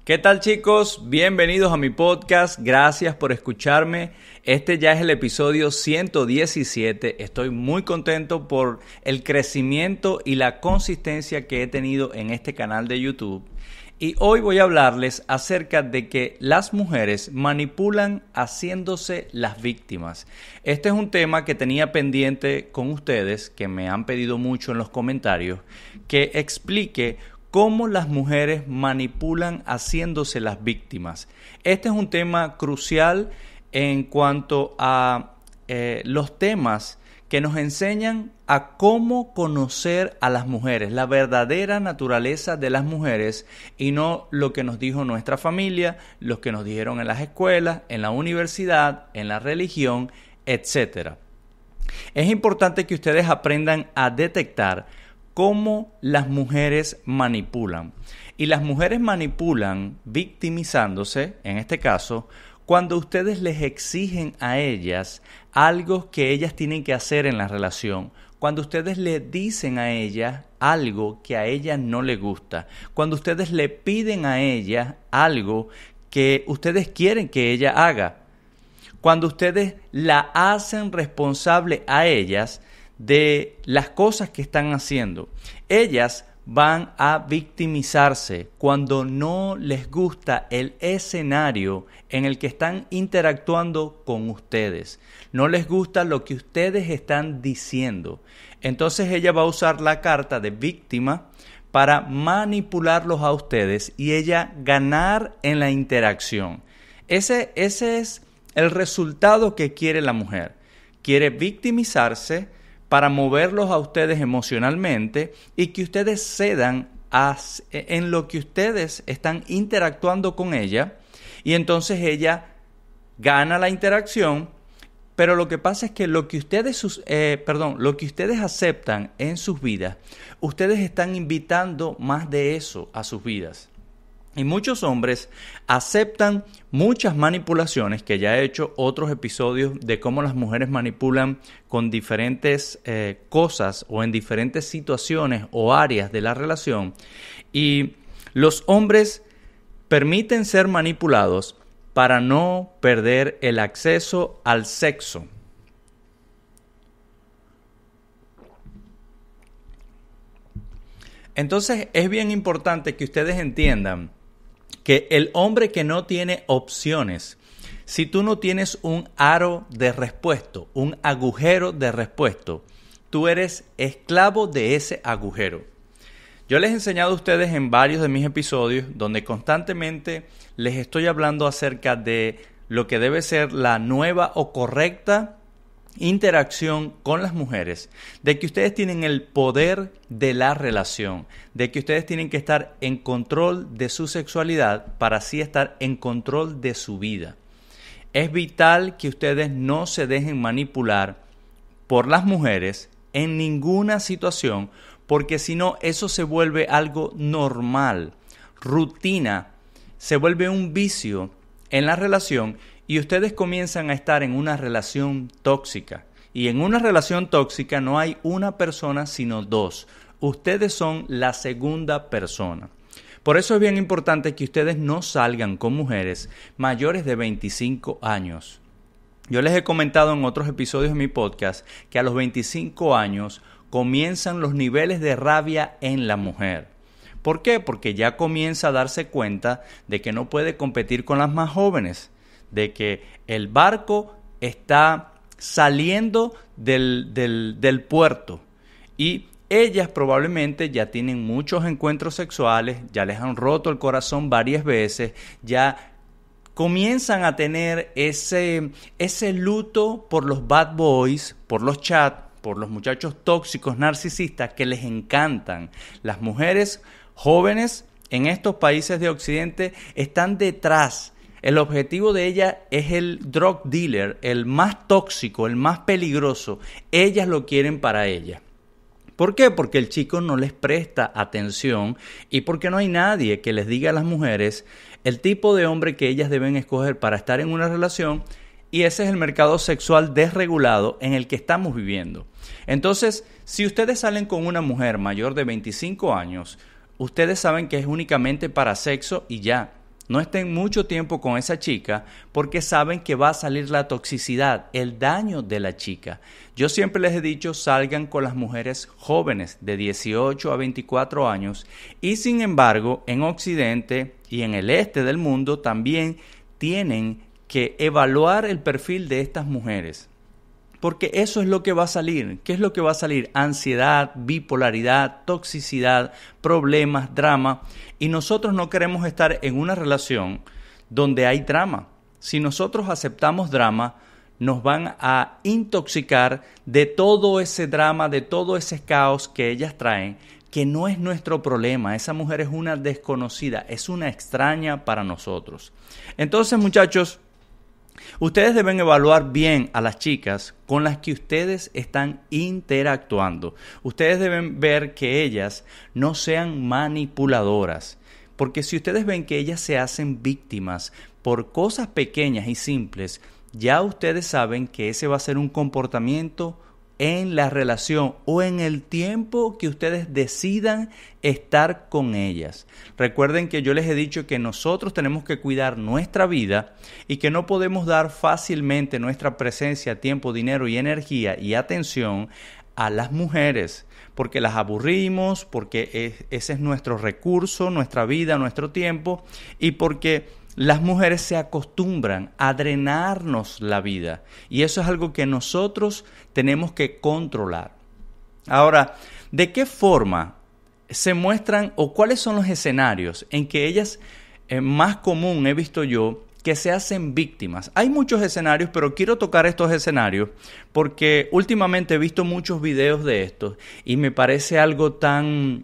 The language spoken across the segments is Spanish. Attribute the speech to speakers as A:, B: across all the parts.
A: ¿Qué tal, chicos? Bienvenidos a mi podcast. Gracias por escucharme. Este ya es el episodio 117. Estoy muy contento por el crecimiento y la consistencia que he tenido en este canal de YouTube. Y hoy voy a hablarles acerca de que las mujeres manipulan haciéndose las víctimas. Este es un tema que tenía pendiente con ustedes, que me han pedido mucho en los comentarios, que explique cómo las mujeres manipulan haciéndose las víctimas. Este es un tema crucial en cuanto a los temas que nos enseñan a cómo conocer a las mujeres, la verdadera naturaleza de las mujeres y no lo que nos dijo nuestra familia, los que nos dijeron en las escuelas, en la universidad, en la religión, etc. Es importante que ustedes aprendan a detectar cómo las mujeres manipulan. Y las mujeres manipulan victimizándose, en este caso, cuando ustedes les exigen a ellas algo que ellas tienen que hacer en la relación, cuando ustedes le dicen a ellas algo que a ella no le gusta, cuando ustedes le piden a ella algo que ustedes quieren que ella haga, cuando ustedes la hacen responsable a ellas de las cosas que están haciendo. Ellas van a victimizarse cuando no les gusta el escenario en el que están interactuando con ustedes. No les gusta lo que ustedes están diciendo. Entonces ella va a usar la carta de víctima para manipularlos a ustedes y ella ganar en la interacción. Ese es el resultado que quiere la mujer. Quiere victimizarse para moverlos a ustedes emocionalmente y que ustedes cedan en lo que ustedes están interactuando con ella, y entonces ella gana la interacción, pero lo que pasa es que lo que ustedes aceptan en sus vidas, ustedes están invitando más de eso a sus vidas. Y muchos hombres aceptan muchas manipulaciones, que ya he hecho otros episodios de cómo las mujeres manipulan con diferentes cosas o en diferentes situaciones o áreas de la relación. Y los hombres permiten ser manipulados para no perder el acceso al sexo. Entonces es bien importante que ustedes entiendan que el hombre que no tiene opciones, si tú no tienes un aro de repuesto, un agujero de repuesto, tú eres esclavo de ese agujero. Yo les he enseñado a ustedes en varios de mis episodios donde constantemente les estoy hablando acerca de lo que debe ser la nueva o correcta interacción con las mujeres, de que ustedes tienen el poder de la relación, de que ustedes tienen que estar en control de su sexualidad para así estar en control de su vida. Es vital que ustedes no se dejen manipular por las mujeres en ninguna situación, porque si no, eso se vuelve algo normal, rutina, se vuelve un vicio en la relación. Y ustedes comienzan a estar en una relación tóxica. Y en una relación tóxica no hay una persona, sino dos. Ustedes son la segunda persona. Por eso es bien importante que ustedes no salgan con mujeres mayores de 25 años. Yo les he comentado en otros episodios de mi podcast que a los 25 años comienzan los niveles de rabia en la mujer. ¿Por qué? Porque ya comienza a darse cuenta de que no puede competir con las más jóvenes, de que el barco está saliendo del puerto y ellas probablemente ya tienen muchos encuentros sexuales, ya les han roto el corazón varias veces, ya comienzan a tener ese luto por los bad boys, por los chats, por los muchachos tóxicos narcisistas que les encantan. Las mujeres jóvenes en estos países de Occidente están detrás. El objetivo de ella es el drug dealer, el más tóxico, el más peligroso. Ellas lo quieren para ella. ¿Por qué? Porque el chico no les presta atención y porque no hay nadie que les diga a las mujeres el tipo de hombre que ellas deben escoger para estar en una relación, y ese es el mercado sexual desregulado en el que estamos viviendo. Entonces, si ustedes salen con una mujer mayor de 25 años, ustedes saben que es únicamente para sexo y ya. No estén mucho tiempo con esa chica porque saben que va a salir la toxicidad, el daño de la chica. Yo siempre les he dicho, salgan con las mujeres jóvenes de 18 a 24 años y sin embargo en Occidente y en el este del mundo también tienen que evaluar el perfil de estas mujeres. Porque eso es lo que va a salir. ¿Qué es lo que va a salir? Ansiedad, bipolaridad, toxicidad, problemas, drama. Y nosotros no queremos estar en una relación donde hay drama. Si nosotros aceptamos drama, nos van a intoxicar de todo ese drama, de todo ese caos que ellas traen, que no es nuestro problema. Esa mujer es una desconocida, es una extraña para nosotros. Entonces, muchachos, ustedes deben evaluar bien a las chicas con las que ustedes están interactuando. Ustedes deben ver que ellas no sean manipuladoras. Porque si ustedes ven que ellas se hacen víctimas por cosas pequeñas y simples, ya ustedes saben que ese va a ser un comportamiento en la relación o en el tiempo que ustedes decidan estar con ellas. Recuerden que yo les he dicho que nosotros tenemos que cuidar nuestra vida y que no podemos dar fácilmente nuestra presencia, tiempo, dinero y energía y atención a las mujeres porque las aburrimos, porque ese es nuestro recurso, nuestra vida, nuestro tiempo y porque las mujeres se acostumbran a drenarnos la vida y eso es algo que nosotros tenemos que controlar. Ahora, ¿de qué forma se muestran o cuáles son los escenarios en que ellas, más común he visto yo, que se hacen víctimas? Hay muchos escenarios, pero quiero tocar estos escenarios porque últimamente he visto muchos videos de estos y me parece algo tan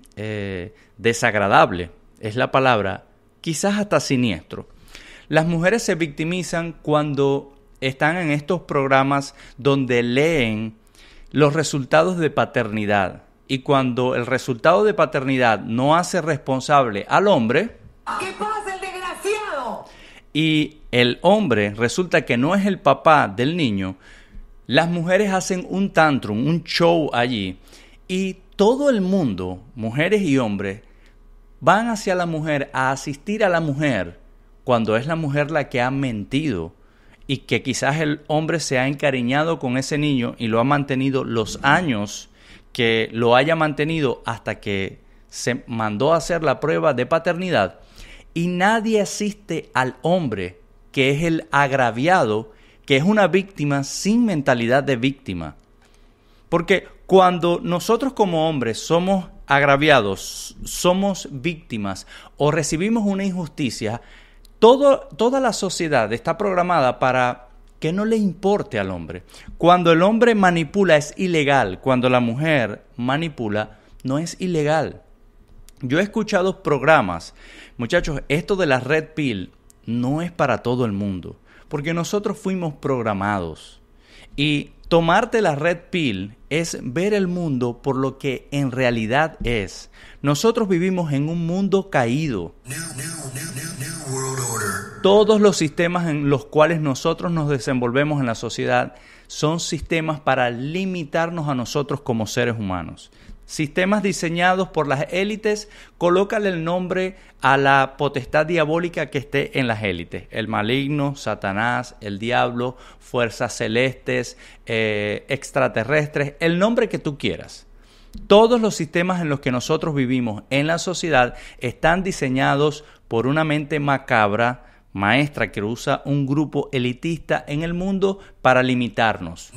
A: desagradable, es la palabra, quizás hasta siniestro. Las mujeres se victimizan cuando están en estos programas donde leen los resultados de paternidad. Y cuando el resultado de paternidad no hace responsable al hombre,
B: ¿qué pasa, el desgraciado?
A: Y el hombre resulta que no es el papá del niño, las mujeres hacen un tantrum, un show allí. Y todo el mundo, mujeres y hombres, van hacia la mujer a asistir a la mujer cuando es la mujer la que ha mentido y que quizás el hombre se ha encariñado con ese niño y lo ha mantenido los años que lo haya mantenido hasta que se mandó a hacer la prueba de paternidad y nadie asiste al hombre que es el agraviado, que es una víctima sin mentalidad de víctima. Porque cuando nosotros como hombres somos agraviados, somos víctimas o recibimos una injusticia, toda la sociedad está programada para que no le importe al hombre. Cuando el hombre manipula es ilegal, cuando la mujer manipula no es ilegal. Yo he escuchado programas, muchachos, esto de la Red Pill no es para todo el mundo, porque nosotros fuimos programados. Y tomarte la Red Pill es ver el mundo por lo que en realidad es. Nosotros vivimos en un mundo caído. Todos los sistemas en los cuales nosotros nos desenvolvemos en la sociedad son sistemas para limitarnos a nosotros como seres humanos. Sistemas diseñados por las élites, colócale el nombre a la potestad diabólica que esté en las élites. El maligno, Satanás, el diablo, fuerzas celestes, extraterrestres, el nombre que tú quieras. Todos los sistemas en los que nosotros vivimos en la sociedad están diseñados por una mente macabra, maestra, que usa un grupo elitista en el mundo para limitarnos.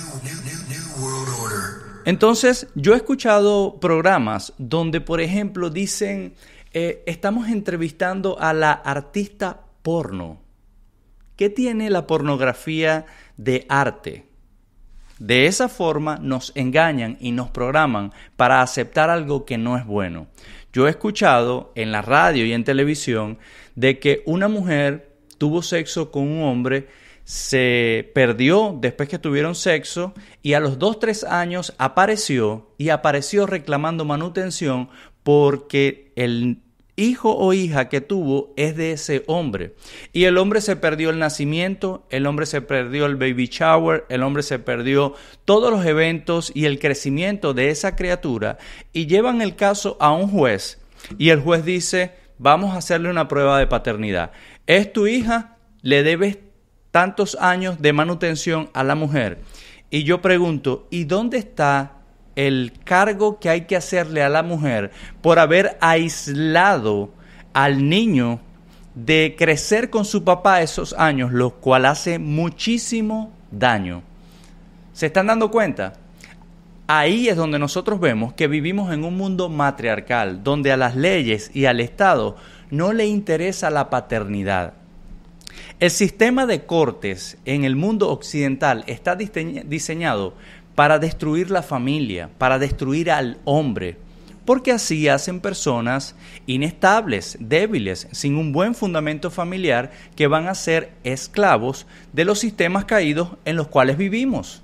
A: Entonces, yo he escuchado programas donde, por ejemplo, dicen, estamos entrevistando a la artista porno. ¿Qué tiene la pornografía de arte? De esa forma nos engañan y nos programan para aceptar algo que no es bueno. Yo he escuchado en la radio y en televisión de que una mujer tuvo sexo con un hombre, se perdió después que tuvieron sexo y a los 2-3 años apareció reclamando manutención porque el hijo o hija que tuvo es de ese hombre. Y el hombre se perdió el nacimiento, el hombre se perdió el baby shower, el hombre se perdió todos los eventos y el crecimiento de esa criatura y llevan el caso a un juez y el juez dice, vamos a hacerle una prueba de paternidad. ¿Es tu hija? ¿Le debes tantos años de manutención a la mujer? Y yo pregunto, ¿y dónde está el cargo que hay que hacerle a la mujer por haber aislado al niño de crecer con su papá esos años, lo cual hace muchísimo daño? ¿Se están dando cuenta? Ahí es donde nosotros vemos que vivimos en un mundo matriarcal, donde a las leyes y al Estado no le interesa la paternidad. El sistema de cortes en el mundo occidental está diseñado para destruir la familia, para destruir al hombre, porque así hacen personas inestables, débiles, sin un buen fundamento familiar, que van a ser esclavos de los sistemas caídos en los cuales vivimos.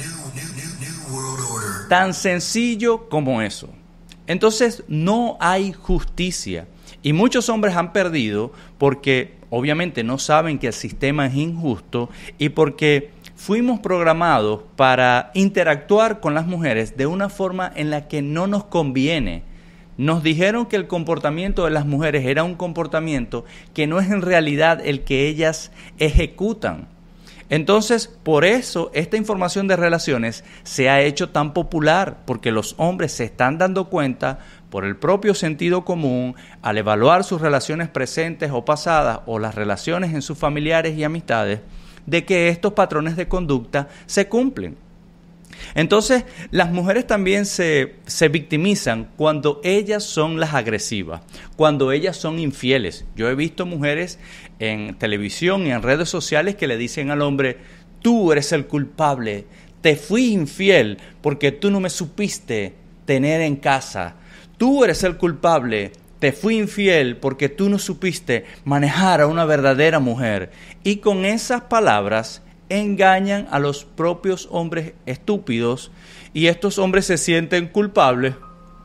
A: Tan sencillo como eso. Entonces no hay justicia y muchos hombres han perdido porque obviamente no saben que el sistema es injusto y porque fuimos programados para interactuar con las mujeres de una forma en la que no nos conviene. Nos dijeron que el comportamiento de las mujeres era un comportamiento que no es en realidad el que ellas ejecutan. Entonces, por eso esta información de relaciones se ha hecho tan popular, porque los hombres se están dando cuenta por el propio sentido común, al evaluar sus relaciones presentes o pasadas o las relaciones en sus familiares y amistades, de que estos patrones de conducta se cumplen. Entonces, las mujeres también se victimizan cuando ellas son las agresivas, cuando ellas son infieles. Yo he visto mujeres en televisión y en redes sociales que le dicen al hombre, tú eres el culpable, te fui infiel porque tú no me supiste tener en casa. Tú eres el culpable, te fui infiel porque tú no supiste manejar a una verdadera mujer. Y con esas palabras engañan a los propios hombres estúpidos y estos hombres se sienten culpables.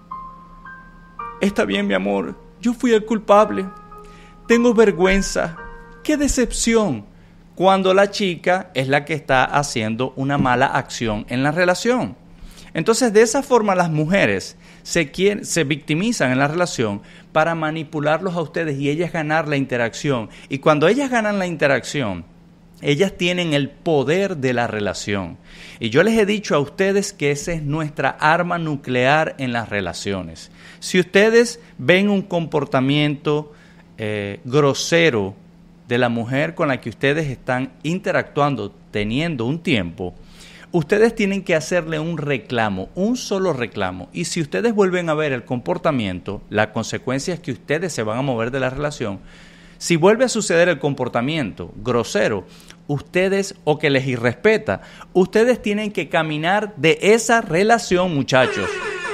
A: Está bien, mi amor, yo fui el culpable. Tengo vergüenza. ¡Qué decepción! Cuando la chica es la que está haciendo una mala acción en la relación. Entonces, de esa forma las mujeres se victimizan en la relación para manipularlos a ustedes y ellas ganar la interacción. Y cuando ellas ganan la interacción, ellas tienen el poder de la relación. Y yo les he dicho a ustedes que esa es nuestra arma nuclear en las relaciones. Si ustedes ven un comportamiento grosero de la mujer con la que ustedes están interactuando, teniendo un tiempo, ustedes tienen que hacerle un reclamo, un solo reclamo. Y si ustedes vuelven a ver el comportamiento, la consecuencia es que ustedes se van a mover de la relación. Si vuelve a suceder el comportamiento grosero, ustedes, o que les irrespeta, ustedes tienen que caminar de esa relación, muchachos.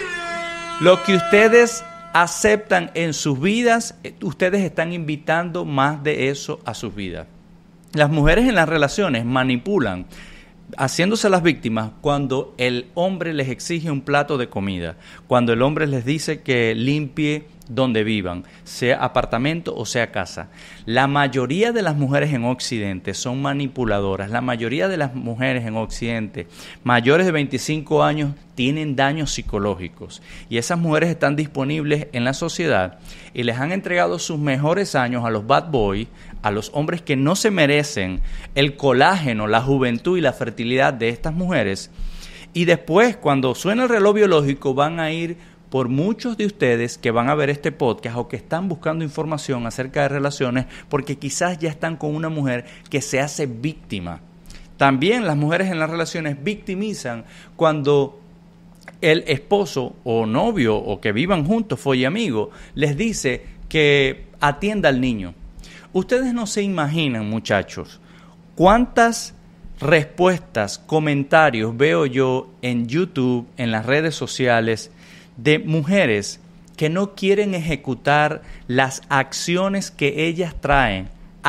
A: Lo que ustedes aceptan en sus vidas, ustedes están invitando más de eso a sus vidas. Las mujeres en las relaciones manipulan, haciéndose las víctimas cuando el hombre les exige un plato de comida, cuando el hombre les dice que limpie donde vivan, sea apartamento o sea casa. La mayoría de las mujeres en Occidente son manipuladoras. La mayoría de las mujeres en Occidente mayores de 25 años tienen daños psicológicos y esas mujeres están disponibles en la sociedad y les han entregado sus mejores años a los bad boys, a los hombres que no se merecen el colágeno, la juventud y la fertilidad de estas mujeres. Y después, cuando suena el reloj biológico, van a ir por muchos de ustedes que van a ver este podcast o que están buscando información acerca de relaciones porque quizás ya están con una mujer que se hace víctima. También las mujeres en las relaciones victimizan cuando el esposo o novio o que vivan juntos, follamigo, les dice que atienda al niño. Ustedes no se imaginan, muchachos, cuántas respuestas, comentarios veo yo en YouTube, en las redes sociales, de mujeres que no quieren ejecutar las acciones que ellas traen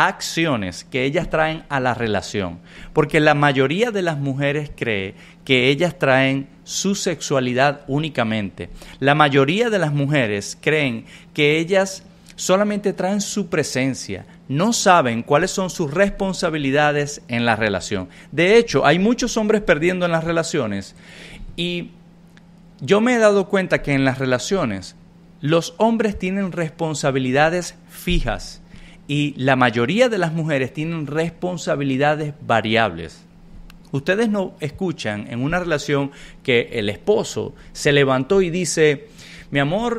A: a la relación. Porque la mayoría de las mujeres cree que ellas traen su sexualidad únicamente. La mayoría de las mujeres creen que ellas solamente traen su presencia. No saben cuáles son sus responsabilidades en la relación. De hecho, hay muchos hombres perdiendo en las relaciones y yo me he dado cuenta que en las relaciones Los hombres tienen responsabilidades fijas y la mayoría de las mujeres tienen responsabilidades variables. Ustedes no escuchan en una relación que el esposo se levantó y dice, mi amor,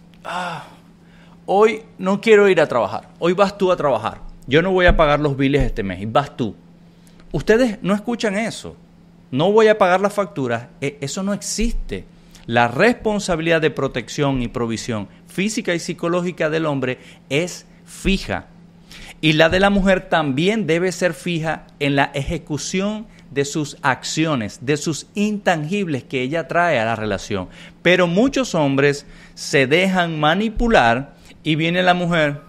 A: hoy no quiero ir a trabajar, hoy vas tú a trabajar, yo no voy a pagar los biles este mes, y vas tú. Ustedes no escuchan eso, no voy a pagar las facturas, eso no existe. La responsabilidad de protección y provisión física y psicológica del hombre es fija. Y la de la mujer también debe ser fija en la ejecución de sus acciones, de sus intangibles que ella trae a la relación. Pero muchos hombres se dejan manipular y viene la mujer,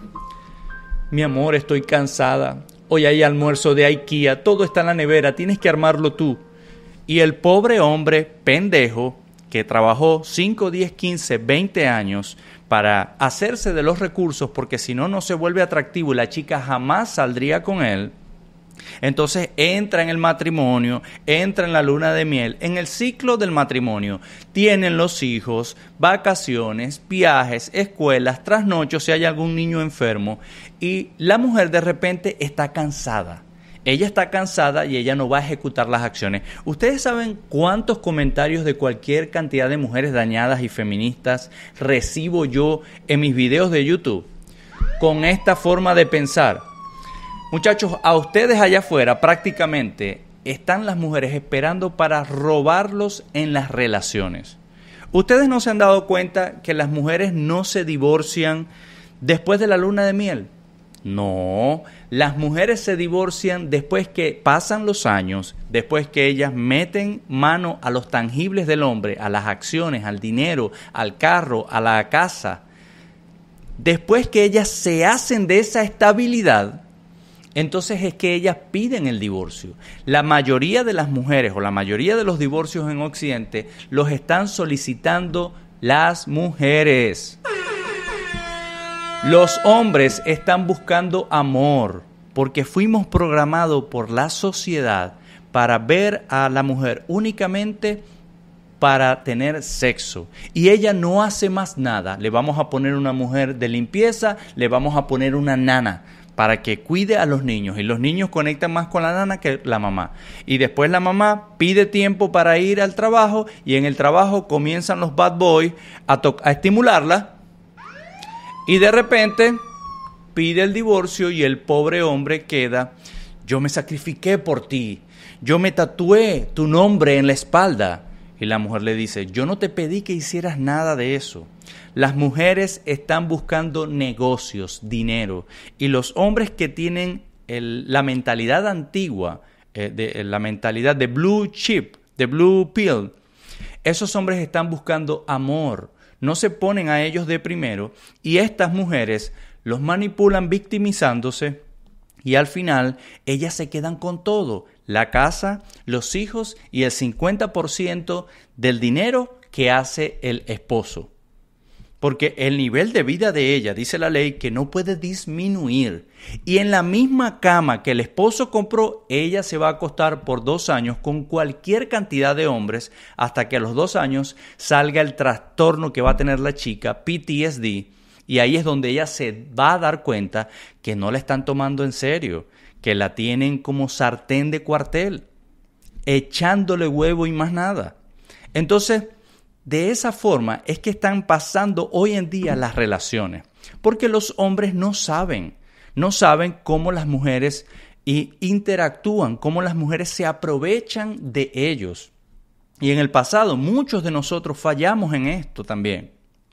A: mi amor, estoy cansada, hoy hay almuerzo de IKEA, todo está en la nevera, tienes que armarlo tú. Y el pobre hombre pendejo que trabajó 5, 10, 15, 20 años para hacerse de los recursos, porque si no, no se vuelve atractivo y la chica jamás saldría con él. Entonces entra en el matrimonio, entra en la luna de miel, en el ciclo del matrimonio. Tienen los hijos, vacaciones, viajes, escuelas, trasnochos si hay algún niño enfermo. Y la mujer de repente está cansada. Ella está cansada y ella no va a ejecutar las acciones. ¿Ustedes saben cuántos comentarios de cualquier cantidad de mujeres dañadas y feministas recibo yo en mis videos de YouTube con esta forma de pensar? Muchachos, a ustedes allá afuera prácticamente están las mujeres esperando para robarlos en las relaciones. ¿Ustedes no se han dado cuenta que las mujeres no se divorcian después de la luna de miel? No, las mujeres se divorcian después que pasan los años, después que ellas meten mano a los tangibles del hombre, a las acciones, al dinero, al carro, a la casa. Después que ellas se hacen de esa estabilidad, entonces es que ellas piden el divorcio. La mayoría de las mujeres o la mayoría de los divorcios en Occidente los están solicitando las mujeres. Los hombres están buscando amor porque fuimos programados por la sociedad para ver a la mujer únicamente para tener sexo. Y ella no hace más nada. Le vamos a poner una mujer de limpieza, le vamos a poner una nana para que cuide a los niños. Y los niños conectan más con la nana que la mamá. Y después la mamá pide tiempo para ir al trabajo y en el trabajo comienzan los bad boys a estimularla. Y de repente pide el divorcio y el pobre hombre queda, yo me sacrifiqué por ti, yo me tatué tu nombre en la espalda. Y la mujer le dice, yo no te pedí que hicieras nada de eso. Las mujeres están buscando negocios, dinero. Y los hombres que tienen la mentalidad antigua, la mentalidad de blue chip, de blue pill, esos hombres están buscando amor. No se ponen a ellos de primero y estas mujeres los manipulan victimizándose y al final ellas se quedan con todo, la casa, los hijos y el 50% del dinero que hace el esposo. Porque el nivel de vida de ella, dice la ley, que no puede disminuir. Y en la misma cama que el esposo compró, ella se va a acostar por 2 años con cualquier cantidad de hombres hasta que a los 2 años salga el trastorno que va a tener la chica, PTSD. Y ahí es donde ella se va a dar cuenta que no la están tomando en serio, que la tienen como sartén de cuartel, echándole huevo y más nada. Entonces, de esa forma es que están pasando hoy en día las relaciones, porque los hombres no saben cómo las mujeres interactúan, cómo las mujeres se aprovechan de ellos. Y en el pasado muchos de nosotros fallamos en esto también.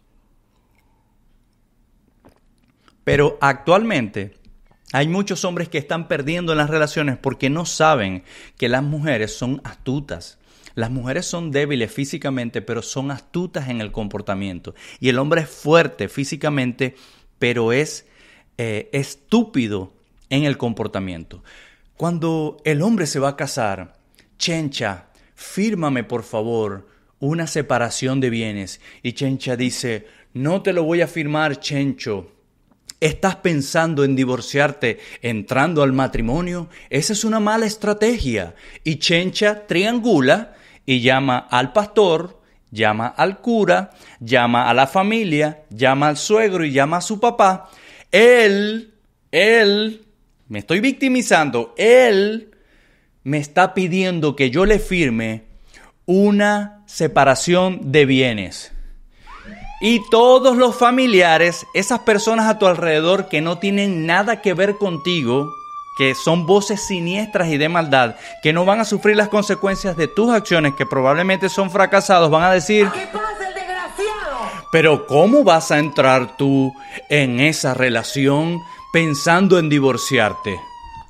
A: Pero actualmente hay muchos hombres que están perdiendo en las relaciones porque no saben que las mujeres son astutas. Las mujeres son débiles físicamente, pero son astutas en el comportamiento. Y el hombre es fuerte físicamente, pero es estúpido en el comportamiento. Cuando el hombre se va a casar, Chencha, fírmame por favor una separación de bienes. Y Chencha dice, no te lo voy a firmar, Chencho. ¿Estás pensando en divorciarte entrando al matrimonio? Esa es una mala estrategia. Y Chencha triangula y llama al pastor llama al cura, llama a la familia, llama al suegro y llama a su papá. Él, me estoy victimizando, él me está pidiendo que yo le firme una separación de bienes. Y todos los familiares, esas personas a tu alrededor que no tienen nada que ver contigo, que son voces siniestras y de maldad, que no van a sufrir las consecuencias de tus acciones, que probablemente son fracasados, van a decir:
B: ¿Qué pasa, el desgraciado?
A: pero ¿cómo vas a entrar tú en esa relación pensando en divorciarte?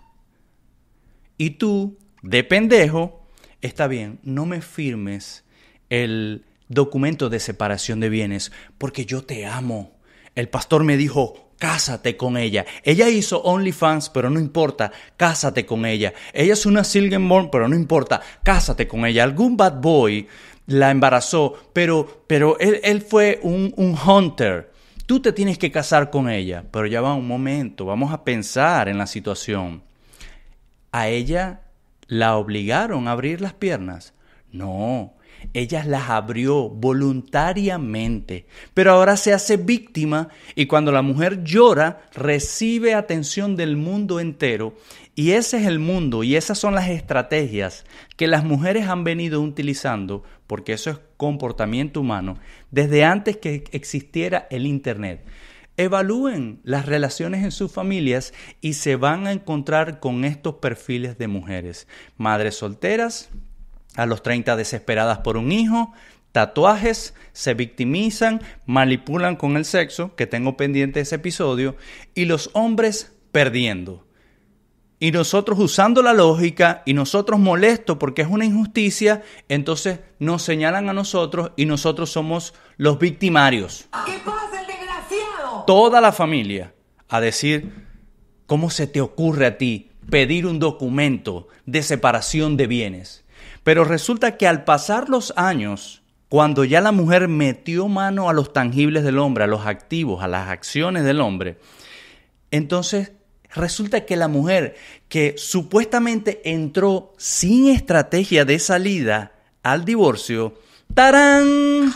A: Y tú, de pendejo, está bien, no me firmes el documento de separación de bienes porque yo te amo. El pastor me dijo: cásate con ella. Ella hizo OnlyFans, pero no importa, cásate con ella. Ella es una Silgenborn, pero no importa, cásate con ella. Algún bad boy la embarazó, pero él fue un hunter. Tú te tienes que casar con ella. Pero ya va un momento, vamos a pensar en la situación. ¿A ella la obligaron a abrir las piernas? No. Ella las abrió voluntariamente, pero ahora se hace víctima y cuando la mujer llora, recibe atención del mundo entero. Y ese es el mundo y esas son las estrategias que las mujeres han venido utilizando, porque eso es comportamiento humano, desde antes que existiera el Internet. Evalúen las relaciones en sus familias y se van a encontrar con estos perfiles de mujeres. Madres solteras, a los 30 desesperadas por un hijo, tatuajes, se victimizan, manipulan con el sexo, que tengo pendiente ese episodio, y los hombres perdiendo. Y nosotros usando la lógica y nosotros molestos porque es una injusticia, entonces nos señalan a nosotros y nosotros somos los victimarios.
B: ¿Qué pasa, el desgraciado?
A: Toda la familia a decir: ¿cómo se te ocurre a ti pedir un documento de separación de bienes? Pero resulta que al pasar los años, cuando ya la mujer metió mano a los tangibles del hombre, a los activos, a las acciones del hombre, entonces resulta que la mujer que supuestamente entró sin estrategia de salida al divorcio, ¡tarán!,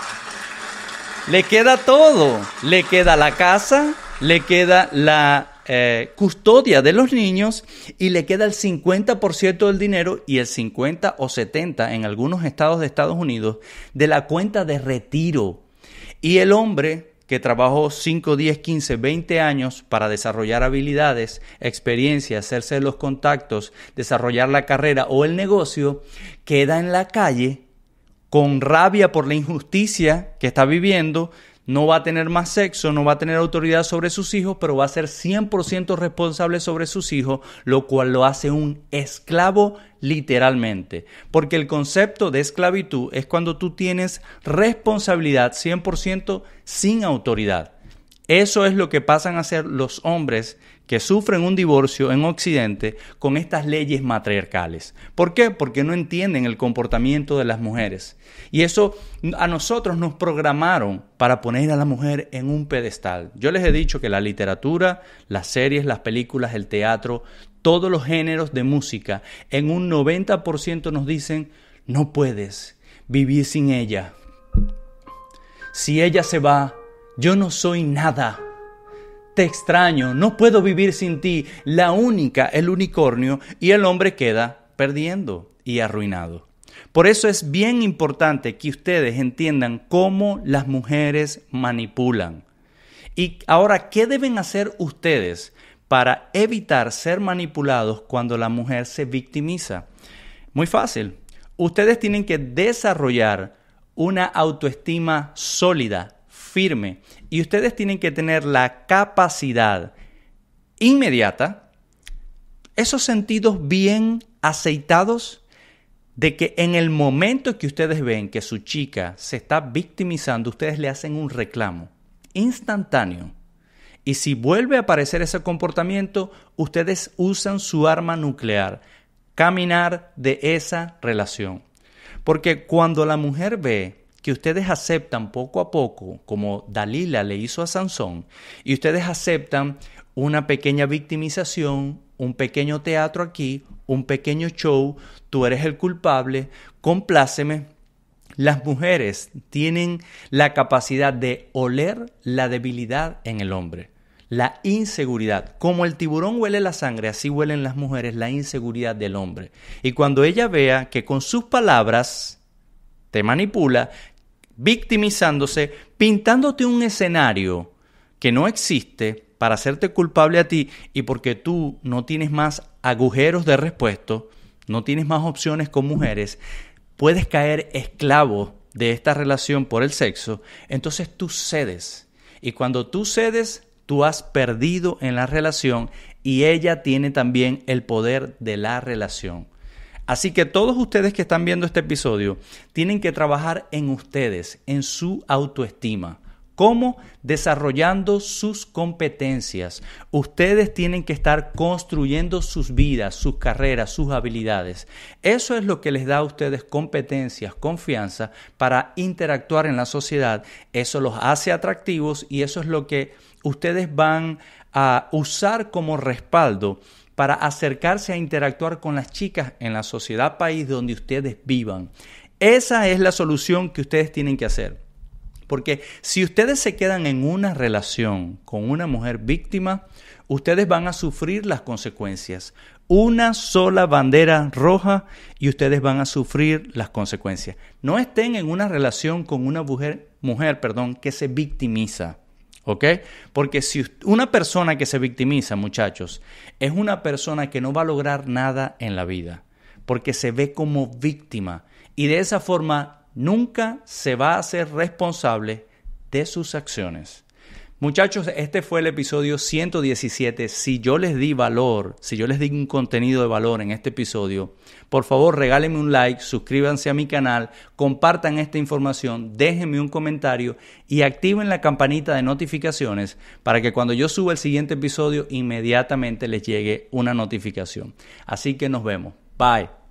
A: le queda todo. Le queda la casa, le queda la custodia de los niños y le queda el 50% del dinero y el 50 o 70 en algunos estados de Estados Unidos de la cuenta de retiro. Y el hombre que trabajó 5, 10, 15, 20 años para desarrollar habilidades, experiencia, hacerse los contactos, desarrollar la carrera o el negocio, queda en la calle con rabia por la injusticia que está viviendo. No va a tener más sexo, no va a tener autoridad sobre sus hijos, pero va a ser 100% responsable sobre sus hijos, lo cual lo hace un esclavo literalmente. Porque el concepto de esclavitud es cuando tú tienes responsabilidad 100% sin autoridad. Eso es lo que pasan a ser los hombres que sufren un divorcio en Occidente con estas leyes matriarcales. ¿Por qué? Porque no entienden el comportamiento de las mujeres. Y eso a nosotros nos programaron para poner a la mujer en un pedestal. Yo les he dicho que la literatura, las series, las películas, el teatro, todos los géneros de música, en un 90% nos dicen: no puedes vivir sin ella. Si ella se va, yo no soy nada. Te extraño, no puedo vivir sin ti. La única, el unicornio, y el hombre queda perdiendo y arruinado. Por eso es bien importante que ustedes entiendan cómo las mujeres manipulan. Y ahora, ¿qué deben hacer ustedes para evitar ser manipulados cuando la mujer se victimiza? Muy fácil. Ustedes tienen que desarrollar una autoestima sólida, firme, y ustedes tienen que tener la capacidad inmediata, esos sentidos bien aceitados, de que en el momento que ustedes ven que su chica se está victimizando, ustedes le hacen un reclamo instantáneo. Y si vuelve a aparecer ese comportamiento, ustedes usan su arma nuclear, caminar de esa relación. Porque cuando la mujer ve que ustedes aceptan poco a poco, como Dalila le hizo a Sansón, y ustedes aceptan una pequeña victimización, un pequeño teatro aquí, un pequeño show, tú eres el culpable, compláceme, Las mujeres tienen la capacidad de oler la debilidad en el hombre, la inseguridad. Como el tiburón huele la sangre, así huelen las mujeres la inseguridad del hombre. Y cuando ella vea que con sus palabras te manipula, victimizándose, pintándote un escenario que no existe para hacerte culpable a ti y porque tú no tienes más agujeros de repuesto, no tienes más opciones con mujeres, puedes caer esclavo de esta relación por el sexo, entonces tú cedes. Y cuando tú cedes, tú has perdido en la relación y ella tiene también el poder de la relación. Así que todos ustedes que están viendo este episodio tienen que trabajar en ustedes, en su autoestima. ¿Cómo? Desarrollando sus competencias. Ustedes tienen que estar construyendo sus vidas, sus carreras, sus habilidades. Eso es lo que les da a ustedes competencias, confianza para interactuar en la sociedad. Eso los hace atractivos y eso es lo que ustedes van a usar como respaldo para acercarse a interactuar con las chicas en la sociedad país donde ustedes vivan. Esa es la solución que ustedes tienen que hacer. Porque si ustedes se quedan en una relación con una mujer víctima, ustedes van a sufrir las consecuencias. Una sola bandera roja y ustedes van a sufrir las consecuencias. No estén en una relación con una mujer que se victimiza. ¿Ok? Porque si una persona que se victimiza, muchachos, es una persona que no va a lograr nada en la vida. Porque se ve como víctima. Y de esa forma nunca se va a hacer responsable de sus acciones. Muchachos, este fue el episodio 117. Si yo les di valor, si yo les di un contenido de valor en este episodio, por favor regálenme un like, suscríbanse a mi canal, compartan esta información, déjenme un comentario y activen la campanita de notificaciones para que cuando yo suba el siguiente episodio inmediatamente les llegue una notificación. Así que nos vemos. Bye.